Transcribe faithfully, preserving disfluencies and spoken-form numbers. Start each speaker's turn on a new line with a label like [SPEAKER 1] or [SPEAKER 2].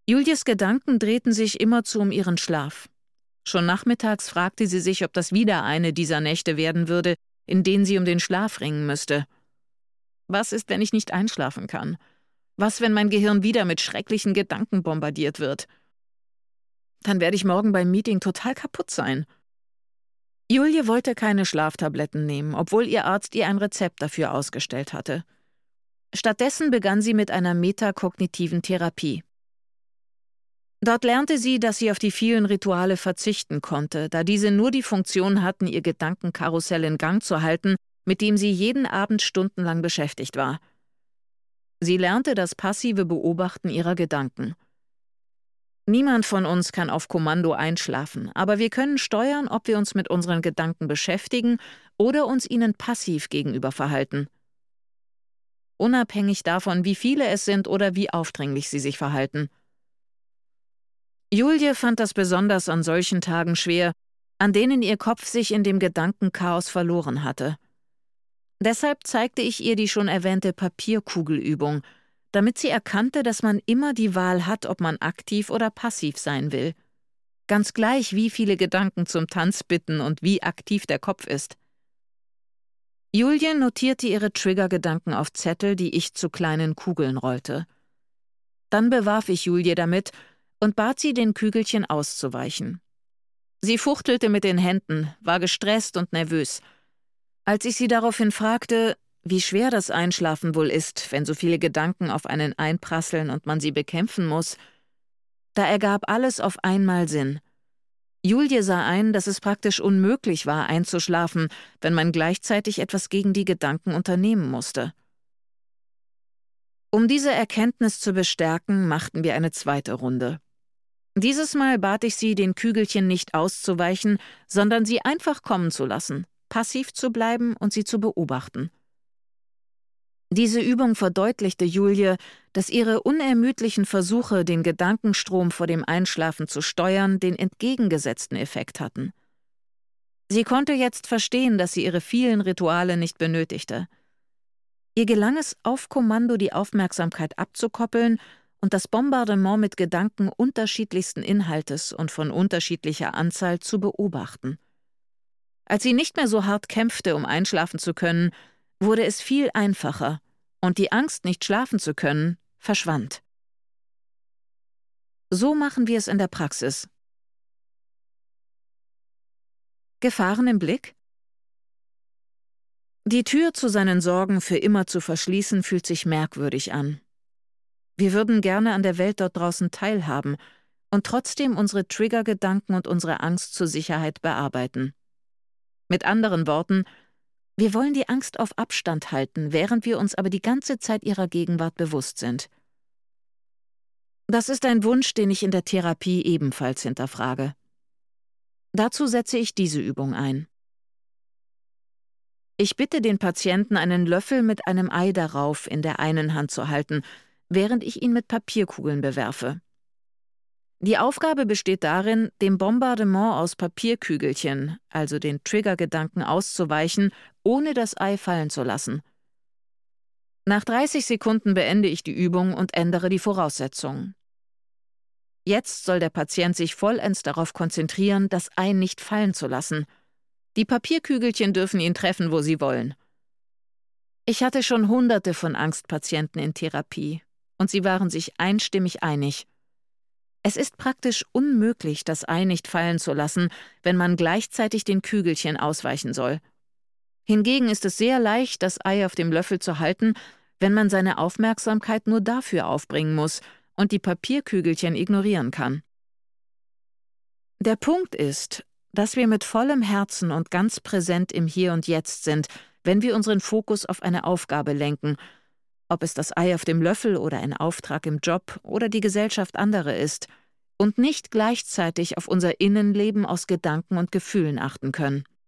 [SPEAKER 1] Julies Gedanken drehten sich immerzu um ihren Schlaf. Schon nachmittags fragte sie sich, ob das wieder eine dieser Nächte werden würde, in denen sie um den Schlaf ringen müsste. Was ist, wenn ich nicht einschlafen kann? Was, wenn mein Gehirn wieder mit schrecklichen Gedanken bombardiert wird? Dann werde ich morgen beim Meeting total kaputt sein. Julie wollte keine Schlaftabletten nehmen, obwohl ihr Arzt ihr ein Rezept dafür ausgestellt hatte. Stattdessen begann sie mit einer metakognitiven Therapie. Dort lernte sie, dass sie auf die vielen Rituale verzichten konnte, da diese nur die Funktion hatten, ihr Gedankenkarussell in Gang zu halten, mit dem sie jeden Abend stundenlang beschäftigt war. Sie lernte das passive Beobachten ihrer Gedanken. Niemand von uns kann auf Kommando einschlafen, aber wir können steuern, ob wir uns mit unseren Gedanken beschäftigen oder uns ihnen passiv gegenüber verhalten. Unabhängig davon, wie viele es sind oder wie aufdringlich sie sich verhalten. Julie fand das besonders an solchen Tagen schwer, an denen ihr Kopf sich in dem Gedankenchaos verloren hatte. Deshalb zeigte ich ihr die schon erwähnte Papierkugelübung, damit sie erkannte, dass man immer die Wahl hat, ob man aktiv oder passiv sein will. Ganz gleich, wie viele Gedanken zum Tanz bitten und wie aktiv der Kopf ist. Julie notierte ihre Triggergedanken auf Zettel, die ich zu kleinen Kugeln rollte. Dann bewarf ich Julie damit und bat sie, den Kügelchen auszuweichen. Sie fuchtelte mit den Händen, war gestresst und nervös. Als ich sie daraufhin fragte, wie schwer das Einschlafen wohl ist, wenn so viele Gedanken auf einen einprasseln und man sie bekämpfen muss, da ergab alles auf einmal Sinn. Julie sah ein, dass es praktisch unmöglich war, einzuschlafen, wenn man gleichzeitig etwas gegen die Gedanken unternehmen musste. Um diese Erkenntnis zu bestärken, machten wir eine zweite Runde. Dieses Mal bat ich sie, den Kügelchen nicht auszuweichen, sondern sie einfach kommen zu lassen, passiv zu bleiben und sie zu beobachten. Diese Übung verdeutlichte Julie, dass ihre unermüdlichen Versuche, den Gedankenstrom vor dem Einschlafen zu steuern, den entgegengesetzten Effekt hatten. Sie konnte jetzt verstehen, dass sie ihre vielen Rituale nicht benötigte. Ihr gelang es, auf Kommando die Aufmerksamkeit abzukoppeln und das Bombardement mit Gedanken unterschiedlichsten Inhaltes und von unterschiedlicher Anzahl zu beobachten. Als sie nicht mehr so hart kämpfte, um einschlafen zu können, wurde es viel einfacher und die Angst, nicht schlafen zu können, verschwand. So machen wir es in der Praxis. Gefahren im Blick? Die Tür zu seinen Sorgen für immer zu verschließen, fühlt sich merkwürdig an. Wir würden gerne an der Welt dort draußen teilhaben und trotzdem unsere Triggergedanken und unsere Angst zur Sicherheit bearbeiten. Mit anderen Worten, wir wollen die Angst auf Abstand halten, während wir uns aber die ganze Zeit ihrer Gegenwart bewusst sind. Das ist ein Wunsch, den ich in der Therapie ebenfalls hinterfrage. Dazu setze ich diese Übung ein. Ich bitte den Patienten, einen Löffel mit einem Ei darauf in der einen Hand zu halten, während ich ihn mit Papierkugeln bewerfe. Die Aufgabe besteht darin, dem Bombardement aus Papierkügelchen, also den Triggergedanken, auszuweichen, ohne das Ei fallen zu lassen. Nach dreißig Sekunden beende ich die Übung und ändere die Voraussetzungen. Jetzt soll der Patient sich vollends darauf konzentrieren, das Ei nicht fallen zu lassen. Die Papierkügelchen dürfen ihn treffen, wo sie wollen. Ich hatte schon Hunderte von Angstpatienten in Therapie, und sie waren sich einstimmig einig. Es ist praktisch unmöglich, das Ei nicht fallen zu lassen, wenn man gleichzeitig den Kügelchen ausweichen soll. Hingegen ist es sehr leicht, das Ei auf dem Löffel zu halten, wenn man seine Aufmerksamkeit nur dafür aufbringen muss und die Papierkügelchen ignorieren kann. Der Punkt ist, dass wir mit vollem Herzen und ganz präsent im Hier und Jetzt sind, wenn wir unseren Fokus auf eine Aufgabe lenken, ob es das Ei auf dem Löffel oder ein Auftrag im Job oder die Gesellschaft anderer ist, und nicht gleichzeitig auf unser Innenleben aus Gedanken und Gefühlen achten können.